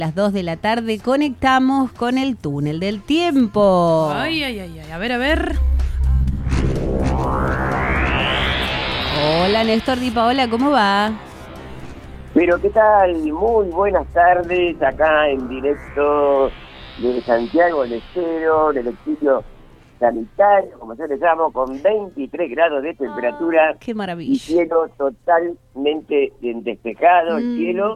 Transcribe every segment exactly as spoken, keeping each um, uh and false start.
las dos de la tarde conectamos con el túnel del tiempo. Ay, ay, ay, ay. A ver, a ver. Hola, Néstor Di Paola, ¿cómo va? Pero, ¿qué tal? Muy buenas tardes, acá en directo de Santiago del Estero, del edificio sanitario, como yo le llamo, con veintitrés grados de temperatura. Ah, ¡qué maravilla! Y cielo totalmente despejado, mm. el cielo.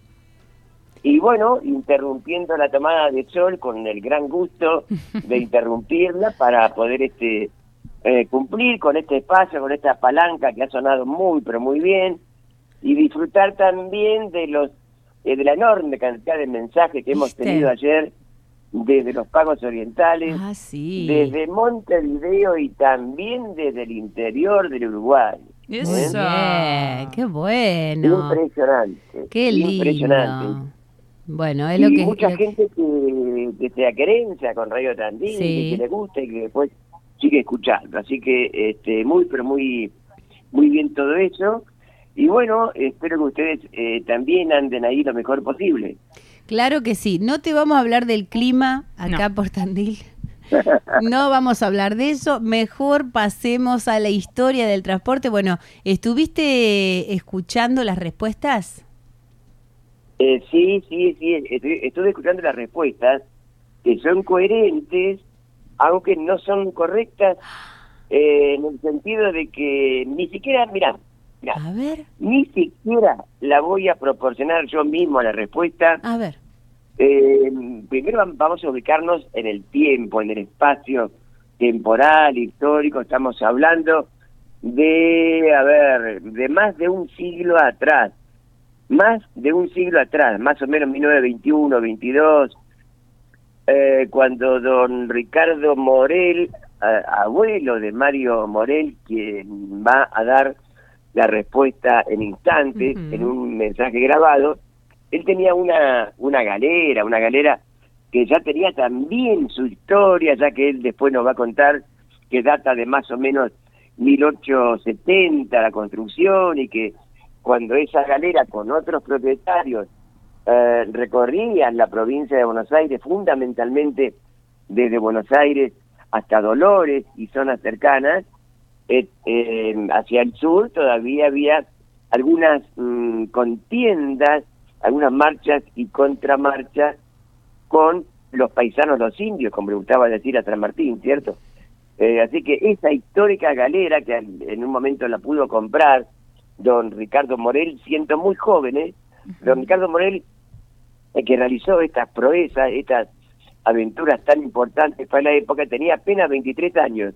Y bueno, interrumpiendo la tomada de sol con el gran gusto de interrumpirla para poder este eh, cumplir con este espacio, con esta palanca que ha sonado muy, pero muy bien, y disfrutar también de los eh, de la enorme cantidad de mensajes que hemos tenido ayer desde los pagos orientales, ah, sí. desde Montevideo y también desde el interior del Uruguay. Eso. Muy bien, qué bueno. Impresionante. Qué lindo. Impresionante. Bueno, es y lo que mucha lo gente que, que se acerencia con Radio Tandil, sí. que le gusta y que después sigue escuchando. Así que este muy, pero muy, muy bien todo eso. Y bueno, espero que ustedes eh, también anden ahí lo mejor posible. Claro que sí. No te vamos a hablar del clima acá no. por Tandil. No vamos a hablar de eso. Mejor pasemos a la historia del transporte. Bueno, ¿estuviste escuchando las respuestas? Eh, sí, sí, sí. Estoy, estuve escuchando las respuestas que son coherentes, aunque no son correctas eh, en el sentido de que ni siquiera, mirá, mirá, a ver. ni siquiera la voy a proporcionar yo mismo a la respuesta. A ver. Eh, primero vamos a ubicarnos en el tiempo, en el espacio temporal, histórico. Estamos hablando de, a ver, de más de un siglo atrás, más de un siglo atrás, más o menos mil novecientos veintiuno, veintidós, eh, cuando don Ricardo Morel, a, abuelo de Mario Morel, quien va a dar la respuesta en instantes, uh-huh. en un mensaje grabado, él tenía una una galera, una galera que ya tenía también su historia, ya que él después nos va a contar que data de más o menos mil ochocientos setenta la construcción, y que cuando esa galera con otros propietarios eh, recorrían la provincia de Buenos Aires, fundamentalmente desde Buenos Aires hasta Dolores y zonas cercanas, eh, eh, hacia el sur todavía había algunas mmm, contiendas, algunas marchas y contramarchas con los paisanos, los indios, como le gustaba decir a San Martín, ¿cierto? Eh, así que esa histórica galera, que en un momento la pudo comprar don Ricardo Morel, siendo muy joven, ¿eh? Uh-huh. Don Ricardo Morel, eh, que realizó estas proezas, estas aventuras tan importantes para la época, tenía apenas veintitrés años,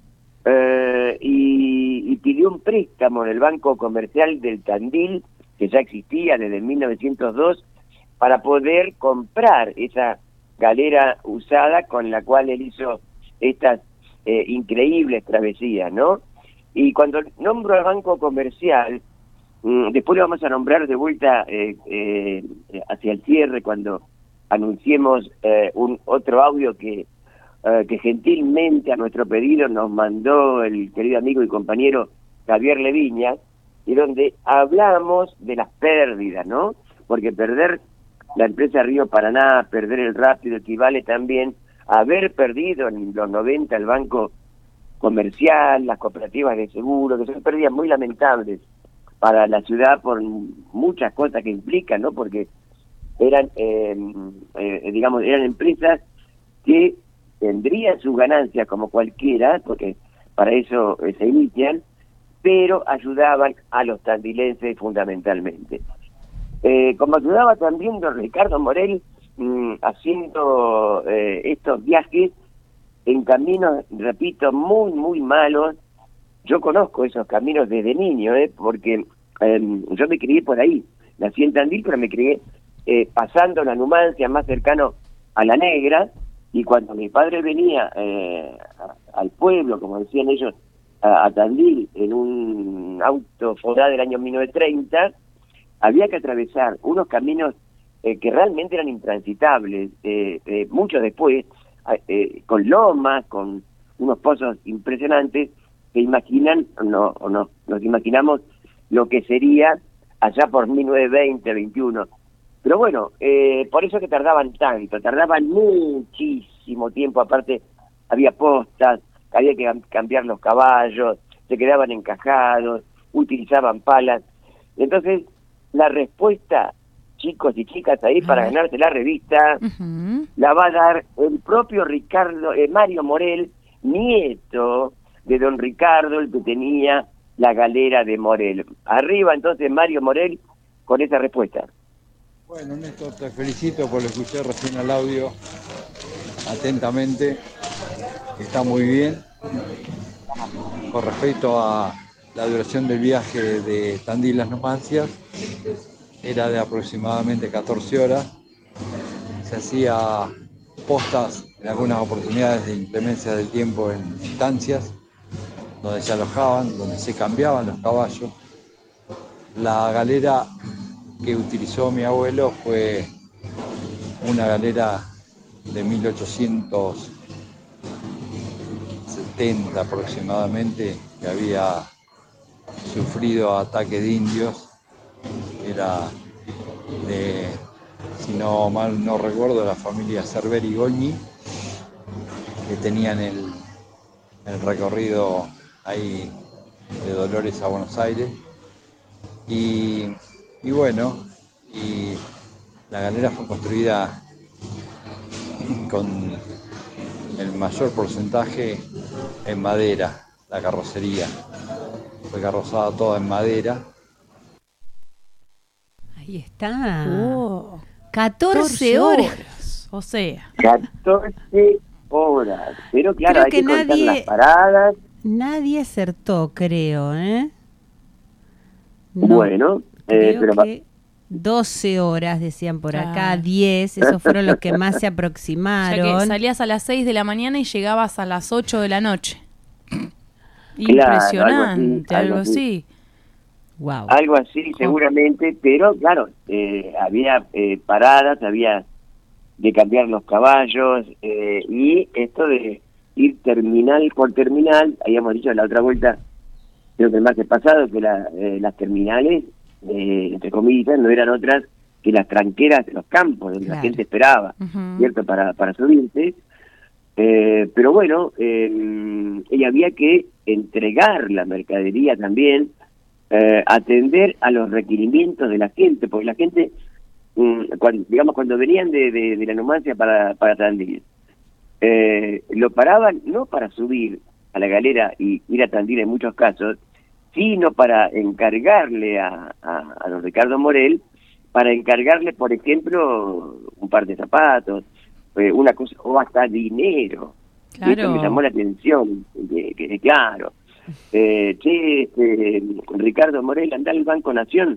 eh, y, y pidió un préstamo en el Banco Comercial del Tandil, que ya existía desde mil novecientos dos, para poder comprar esa galera usada con la cual él hizo estas eh, increíbles travesías, ¿no? Y cuando nombro al Banco Comercial, mmm, después lo vamos a nombrar de vuelta eh, eh, hacia el cierre, cuando anunciemos eh, un otro audio que, eh, que gentilmente a nuestro pedido nos mandó el querido amigo y compañero Javier Leviña, y donde hablamos de las pérdidas, ¿no? Porque perder la empresa Río Paraná, perder el Rápido, equivale también a haber perdido en los noventa el Banco Comercial, las cooperativas de seguro, que son pérdidas muy lamentables para la ciudad por muchas cosas que implican, ¿no? Porque eran, eh, eh, digamos, eran empresas que tendrían sus ganancias como cualquiera, porque para eso eh, se inician, pero ayudaban a los tandilenses fundamentalmente. Eh, como ayudaba también don Ricardo Morel mmm, haciendo eh, estos viajes en caminos, repito, muy, muy malos. Yo conozco esos caminos desde niño, eh, porque eh, yo me crié por ahí. Nací en Tandil, pero me crié eh, pasando la Numancia, más cercano a La Negra, y cuando mi padre venía eh, a, al pueblo, como decían ellos, a, a Tandil, en un auto Fordá del año mil novecientos treinta, había que atravesar unos caminos eh, que realmente eran intransitables, eh, eh, mucho después, eh, con lomas, con unos pozos impresionantes, que imaginan, no, o no, nos imaginamos lo que sería allá por mil novecientos veinte, veintiuno. Pero bueno, eh, por eso que tardaban tanto, tardaban muchísimo tiempo, aparte había postas, había que cambiar los caballos, se quedaban encajados, utilizaban palas. Entonces, la respuesta, chicos y chicas, ahí A para ver. ganarse la revista, Ujú. la va a dar el propio Ricardo, eh, Mario Morel, nieto de don Ricardo, el que tenía la galera de Morel. Arriba entonces Mario Morel con esa respuesta. Bueno, Néstor, te felicito por lo que escuché recién al audio atentamente. Está muy bien. Con respecto a la duración del viaje de Tandil a Las Numancias, era de aproximadamente catorce horas. Se hacía postas en algunas oportunidades de inclemencia del tiempo en estancias donde se alojaban, donde se cambiaban los caballos. La galera que utilizó mi abuelo fue una galera de mil ochocientos setenta aproximadamente, que había sufrido ataque de indios. Era de, si no mal no recuerdo, la familia Cerveri Goñi, que tenían el, el recorrido ahí de Dolores a Buenos Aires. Y, y bueno, y la galera fue construida con el mayor porcentaje en madera, la carrocería. Fue carrozada toda en madera. Ahí está. Oh, catorce horas. horas. O sea, catorce horas. Pero claro, Creo hay que que contar nadie- las paradas. Nadie acertó, creo, ¿eh? No, Bueno, eh, creo pero va- que doce horas decían por acá, Claro. diez, esos fueron los que más se ya aproximaron. que salías a las seis de la mañana y llegabas a las ocho de la noche. Claro, Impresionante, algo algo así, así. Wow. algo así seguramente, pero claro, eh, había eh, paradas, había de cambiar los caballos, eh, y esto de ir terminal por terminal, habíamos dicho en la otra vuelta, creo que el martes pasado, que la, eh, las terminales, eh, entre comillas, no eran otras que las tranqueras de los campos, donde Claro. la gente esperaba, Ujú. ¿cierto?, para, para subirse. Eh, pero bueno, eh, y había que entregar la mercadería también, eh, atender a los requerimientos de la gente, porque la gente, mm, cuando, digamos, cuando venían de, de, de la Numancia para, para Tandil, eh, lo paraban no para subir a la galera y ir a Tandil en muchos casos, sino para encargarle a, a, a don Ricardo Morel, para encargarle, por ejemplo, un par de zapatos, eh, una cosa, o hasta dinero. Claro. Y esto me llamó la atención, que, que claro, eh, che, este, Ricardo Morel, andá al Banco Nación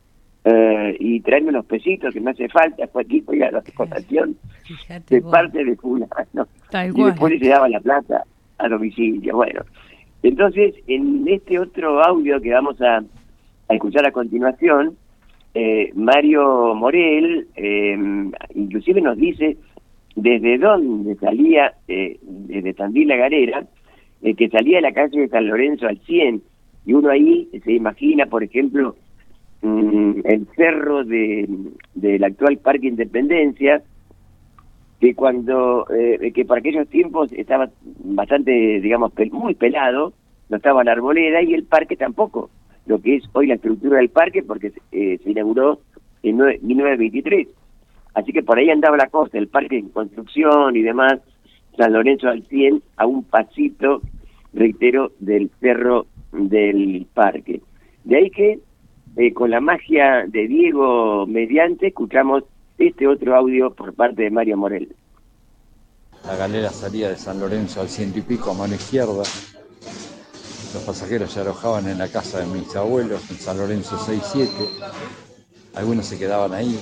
eh, y traerme unos pesitos que me hace falta, fue aquí, oiga, la Nación, Fíjate de vos. parte de fulano. Tal Y cual. después le daba la plata a domicilio. Bueno, entonces, en este otro audio que vamos a, a escuchar a continuación, eh, Mario Morel eh, inclusive nos dice desde dónde salía, eh, desde Tandil la Galera, eh, que salía de la calle de San Lorenzo al cien, y uno ahí se imagina, por ejemplo, mm, el cerro de del actual Parque Independencia, que cuando eh, que por aquellos tiempos estaba bastante, digamos, pel- muy pelado, no estaba la arboleda y el parque tampoco, lo que es hoy la estructura del parque, porque eh, se inauguró en nue- mil novecientos veintitrés. Así que por ahí andaba la cosa, el parque en construcción y demás, San Lorenzo al cien, a un pasito, reitero, del cerro del parque. De ahí que, eh, con la magia de Diego mediante, escuchamos este otro audio por parte de Mario Morel. La galera salía de San Lorenzo al ciento y pico a mano izquierda. Los pasajeros se alojaban en la casa de mis abuelos en San Lorenzo seis siete. Algunos se quedaban ahí.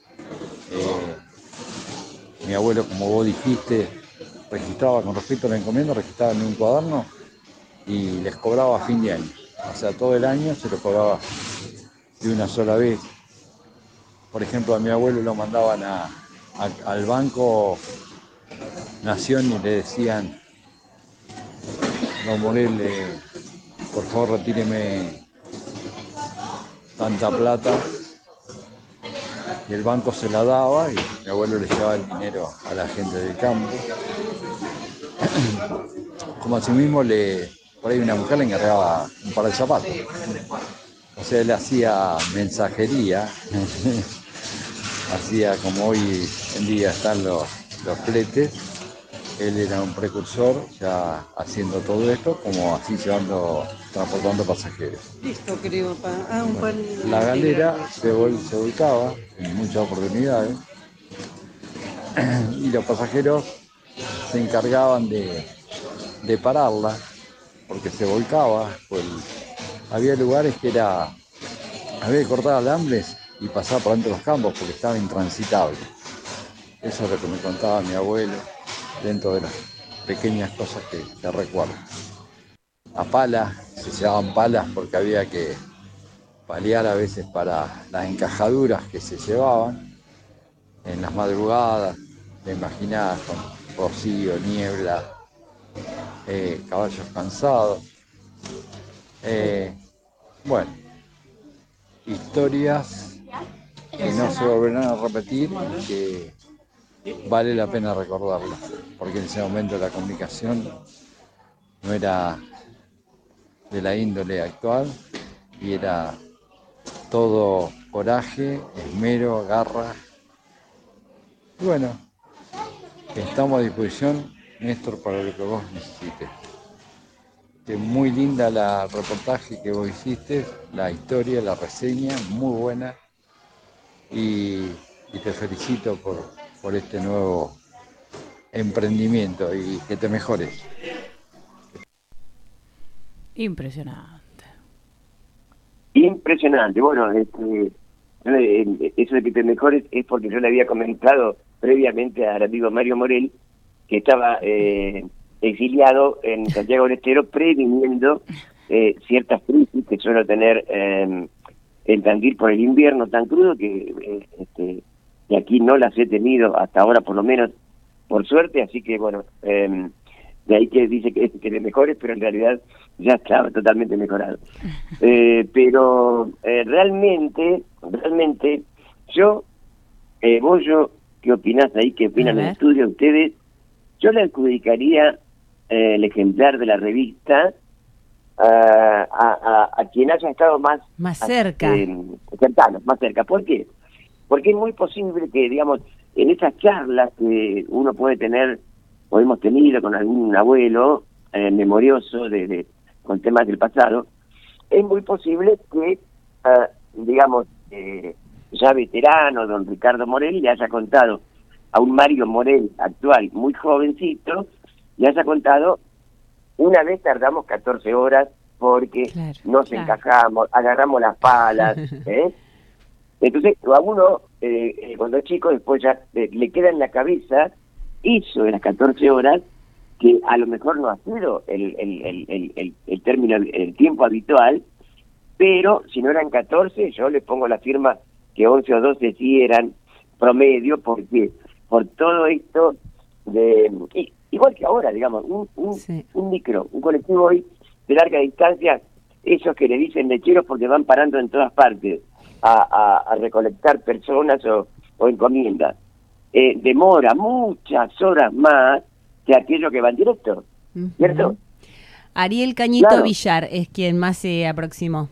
Eh, mi abuelo, como vos dijiste, registraba con respecto a la encomienda, registraba en un cuaderno y les cobraba a fin de año. O sea, todo el año se lo cobraba de una sola vez. Por ejemplo, a mi abuelo lo mandaban a, a- al Banco Nación y le decían: don Morel, eh, por favor retíreme tanta plata. y el banco se la daba y mi abuelo le llevaba el dinero a la gente del campo. Como asimismo, le, por ahí una mujer le encargaba un par de zapatos. O sea, él hacía mensajería, hacía como hoy en día están los, los fletes. Él era un precursor ya haciendo todo esto, como así llevando, transportando pasajeros. Listo, creo. Pa. Ah, un Bueno, pan la galera se, vol, se volcaba en muchas oportunidades y los pasajeros se encargaban de, de pararla porque se volcaba. Pues, había lugares que era, había que cortar alambres y pasar por dentro de los campos porque estaba intransitable. Eso es lo que me contaba mi abuelo, dentro de las pequeñas cosas que, que recuerdo. A pala, se llevaban palas porque había que paliar a veces para las encajaduras que se llevaban en las madrugadas, te imaginás, con rocío, niebla, eh, caballos cansados. Eh, bueno, historias que no se volverán a repetir y que vale la pena recordarlas, porque en ese momento la comunicación no era de la índole actual y era todo coraje, esmero, garra. Y bueno, estamos a disposición, Néstor, para lo que vos necesites. Es muy linda la reportaje que vos hiciste, la historia, la reseña, muy buena. Y, y te felicito por, por este nuevo emprendimiento y que te mejores. Impresionante. Impresionante. Bueno, este, eh, eso de que te mejores es porque yo le había comentado previamente al amigo Mario Morel que estaba eh, exiliado en Santiago del Estero previniendo eh, ciertas crisis que suelo tener eh, en Tandil por el invierno tan crudo que, eh, este, que aquí no las he tenido hasta ahora, por lo menos, por suerte. Así que bueno, eh, de ahí que dice que, que te mejores, pero en realidad ya estaba totalmente mejorado. Eh, pero eh, realmente, realmente, yo, eh, vos, yo, ¿qué opinás ahí? ¿Qué opinan en el estudio ustedes? Yo le adjudicaría eh, el ejemplar de la revista a, a, a quien haya estado más... Más cerca. A, eh, cercano, más cerca. ¿Por qué? Porque es muy posible que, digamos, en esas charlas que uno puede tener, o hemos tenido con algún abuelo eh, memorioso de, de con temas del pasado, es muy posible que, uh, digamos, eh, ya veterano, don Ricardo Morel, le haya contado a un Mario Morel actual, muy jovencito, le haya contado, una vez tardamos catorce horas porque claro, nos claro. encajamos, agarramos las palas, ¿eh? Entonces, a uno, eh, eh, cuando es chico, después ya eh, le queda en la cabeza eso de las catorce horas, que a lo mejor no ha sido el, el, el, el, el, el término, el tiempo habitual, pero si no eran catorce, yo le pongo la firma que once o doce sí eran promedio, porque por todo esto de... Y, igual que ahora, digamos, un, un, sí. un micro, un colectivo hoy de larga distancia, esos que le dicen lecheros porque van parando en todas partes a, a, a recolectar personas o, o encomiendas, eh, demora muchas horas más que aquellos que van directo, uh-huh. ¿cierto? Ariel Cañito claro. Villar es quien más se aproximó.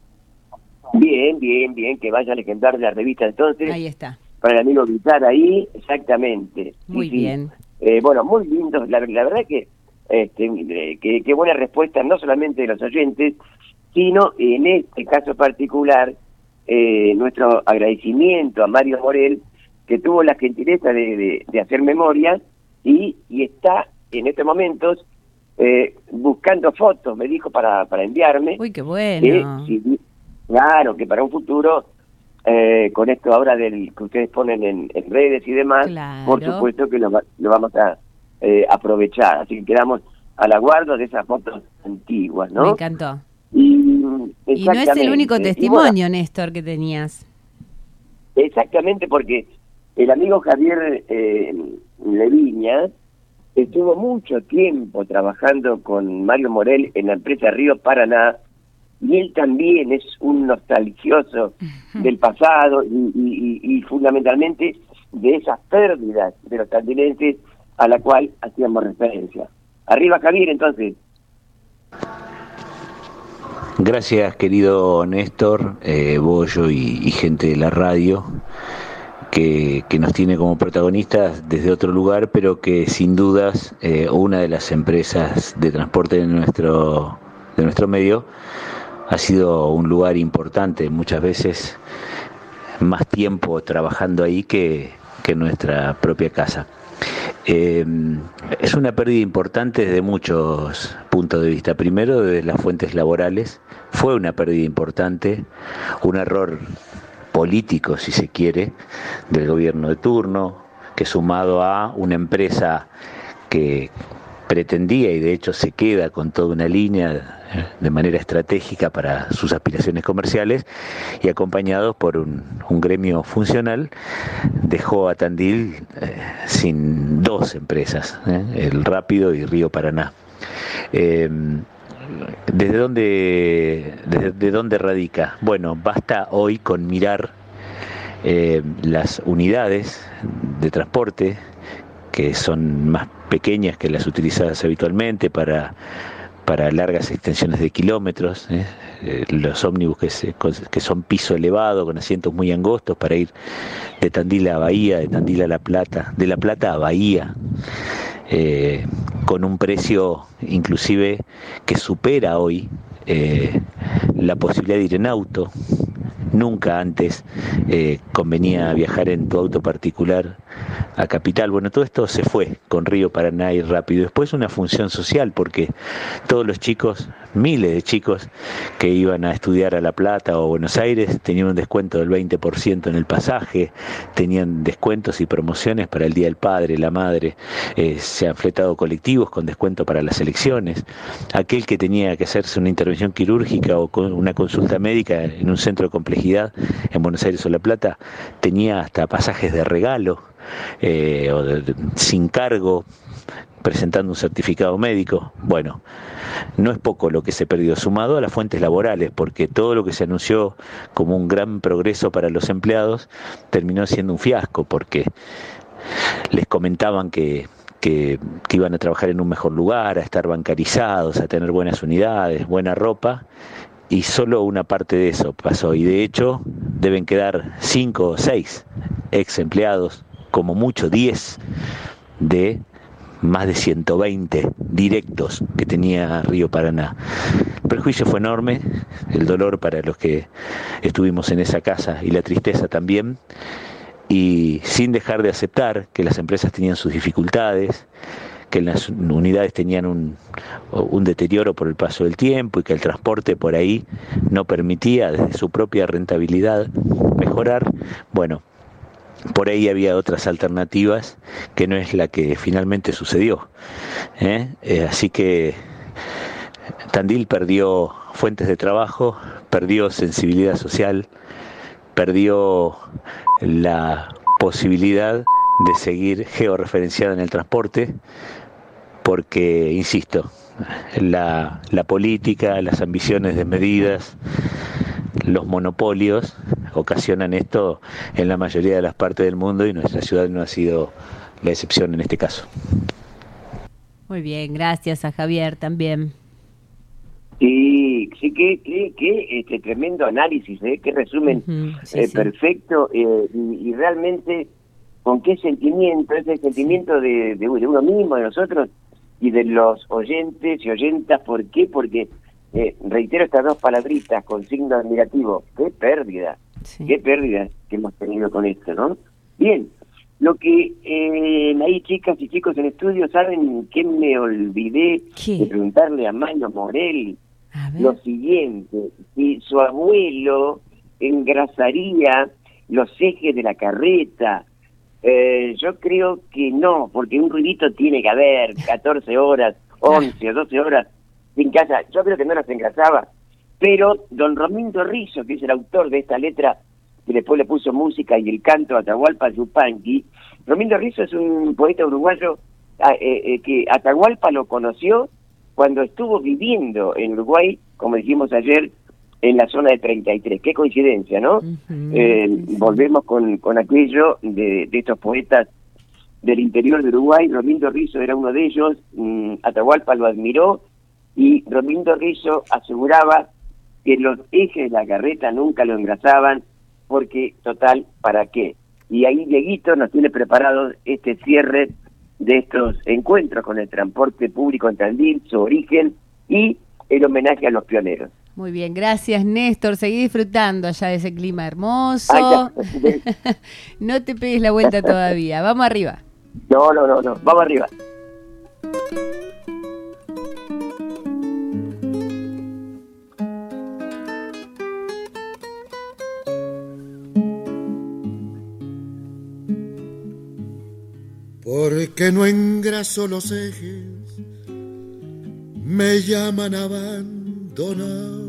Bien, bien, bien, que vaya a legendar de la revista entonces. Ahí está. Para el amigo Villar ahí, exactamente. Muy sí, bien. Sí. Eh, bueno, muy lindo, la, la verdad que este, eh, que, que buena respuesta, no solamente de los oyentes, sino en este caso particular, eh, nuestro agradecimiento a Mario Morel, que tuvo la gentileza de, de, de hacer memoria y, y está en estos momentos eh, buscando fotos, me dijo, para, para enviarme. Uy, qué bueno. Eh, sí, claro, que para un futuro, eh, con esto ahora del que ustedes ponen en, en redes y demás, claro. por supuesto que lo, lo vamos a eh, aprovechar. Así que quedamos a la guarda de esas fotos antiguas, ¿no? Me encantó. Y, y no es el único testimonio, bueno, Néstor, que tenías. Exactamente, porque el amigo Javier eh, Leviña estuvo mucho tiempo trabajando con Mario Morel en la empresa Río Paraná, y él también es un nostalgioso del pasado y, y, y, y fundamentalmente de esas pérdidas de los tandilenses a la cual hacíamos referencia. Arriba Javier, entonces. Gracias, querido Néstor, eh, Bollo y, y gente de la radio, que, que nos tiene como protagonistas desde otro lugar, pero que sin dudas eh, una de las empresas de transporte de nuestro, de nuestro medio ha sido un lugar importante, muchas veces más tiempo trabajando ahí que, que en nuestra propia casa. Eh, es una pérdida importante desde muchos puntos de vista. Primero, desde las fuentes laborales, fue una pérdida importante, un error político, si se quiere, del gobierno de turno, que sumado a una empresa que pretendía y de hecho se queda con toda una línea de manera estratégica para sus aspiraciones comerciales y acompañados por un, un gremio funcional, dejó a Tandil eh, sin dos empresas, eh, el Rápido y Río Paraná. Eh, ¿Desde dónde, desde, de dónde radica? Bueno, basta hoy con mirar eh, las unidades de transporte, que son más pequeñas que las utilizadas habitualmente para, para largas extensiones de kilómetros, ¿eh? Eh, los ómnibus que, se, que son piso elevado, con asientos muy angostos para ir de Tandil a Bahía, de Tandil a La Plata, de La Plata a Bahía, eh, con un precio inclusive que supera hoy eh, la posibilidad de ir en auto. Nunca antes eh, convenía viajar en tu auto particular a Capital. Bueno, todo esto se fue con Río Paraná y Rápido. Después una función social, porque todos los chicos, miles de chicos que iban a estudiar a La Plata o a Buenos Aires, tenían un descuento del veinte por ciento en el pasaje, tenían descuentos y promociones para el Día del Padre, la Madre, eh, se han fletado colectivos con descuento para las elecciones. Aquel que tenía que hacerse una intervención quirúrgica o con una consulta médica en un centro de complejidad en Buenos Aires o La Plata, tenía hasta pasajes de regalo, eh, o de, de, sin cargo, presentando un certificado médico. Bueno, no es poco lo que se perdió, sumado a las fuentes laborales, porque todo lo que se anunció como un gran progreso para los empleados terminó siendo un fiasco, porque les comentaban que Que, que iban a trabajar en un mejor lugar, a estar bancarizados, a tener buenas unidades, buena ropa, y solo una parte de eso pasó, y de hecho deben quedar cinco o seis ex empleados, como mucho diez, de más de ciento veinte directos que tenía Río Paraná. El perjuicio fue enorme, el dolor para los que estuvimos en esa casa y la tristeza también, y sin dejar de aceptar que las empresas tenían sus dificultades, que las unidades tenían un, un deterioro por el paso del tiempo y que el transporte por ahí no permitía desde su propia rentabilidad mejorar. Bueno, por ahí había otras alternativas que no es la que finalmente sucedió, ¿eh? Eh, así que Tandil perdió fuentes de trabajo, perdió sensibilidad social, perdió la posibilidad de seguir georreferenciada en el transporte, porque, insisto, la, la política, las ambiciones desmedidas, los monopolios ocasionan esto en la mayoría de las partes del mundo, y nuestra ciudad no ha sido la excepción en este caso. Muy bien, gracias a Javier también. Sí, sí, qué, qué, qué este tremendo análisis, ¿eh? Qué resumen uh-huh, sí, eh, sí. perfecto, eh, y, y realmente con qué sentimiento, ese sentimiento de, de, de uno mismo, de nosotros y de los oyentes y oyentas. ¿Por qué? Porque, eh, reitero estas dos palabritas con signo admirativo, qué pérdida, sí. qué pérdida que hemos tenido con esto, ¿no? Bien, lo que eh, ahí chicas y chicos en estudio, ¿saben qué me olvidé ¿Qué? de preguntarle a Mayo Morel? Lo siguiente, si su abuelo engrasaría los ejes de la carreta. Eh, yo creo que no, porque un ruidito tiene que haber, catorce horas, once o doce horas sin casa. Yo creo que no las engrasaba, pero don Romindo Rizzo, que es el autor de esta letra, que después le puso música y el canto a Atahualpa Yupanqui. Romindo Rizzo es un poeta uruguayo eh, eh, que Atahualpa lo conoció cuando estuvo viviendo en Uruguay, como dijimos ayer, en la zona de treinta y tres. Qué coincidencia, ¿no? Uh-huh. Eh, volvemos con, con aquello de, de estos poetas del interior de Uruguay. Romindo Rizzo era uno de ellos, mm, Atahualpa lo admiró, y Romindo Rizzo aseguraba que los ejes de la carreta nunca lo engrasaban, porque, total, ¿para qué? Y ahí Dieguito nos tiene preparado este cierre de estos encuentros con el transporte público en Tandil, su origen y el homenaje a los pioneros. Muy bien, gracias Néstor, seguí disfrutando allá de ese clima hermoso. Ay, no te pegues la vuelta todavía, vamos arriba. No, no, no, no, vamos arriba. Porque no engraso los ejes, me llaman abandonado.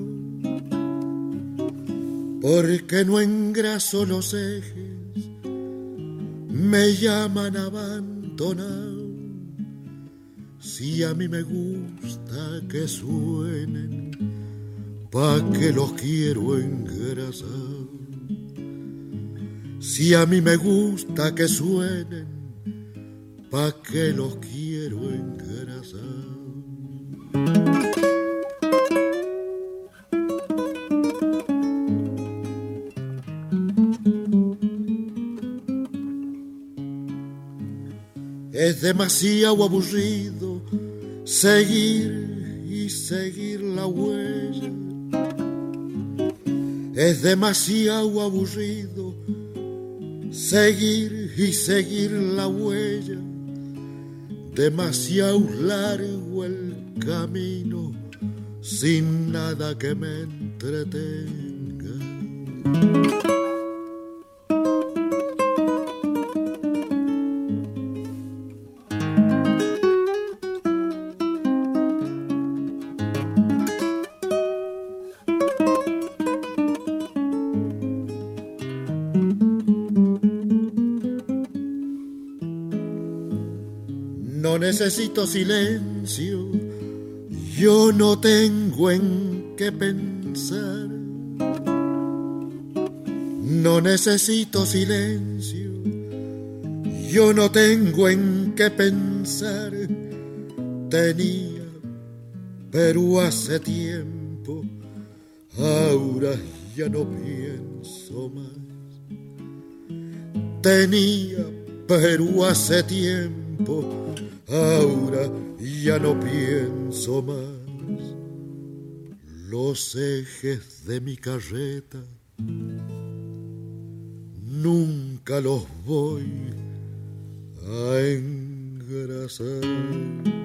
Porque no engraso los ejes, me llaman abandonado. Si a mí me gusta que suenen, pa' que los quiero engrasar. Si a mí me gusta que suenen, pa' que los quiero engrasar. Es demasiado aburrido seguir y seguir la huella. Es demasiado aburrido seguir y seguir la huella. Demasiado largo el camino sin nada que me entretenga. No necesito silencio, yo no tengo en qué pensar. No necesito silencio, yo no tengo en qué pensar. Tenía, pero hace tiempo, ahora ya no pienso más. Tenía, pero hace tiempo, ahora ya no pienso más. Los ejes de mi carreta nunca los voy a engrasar.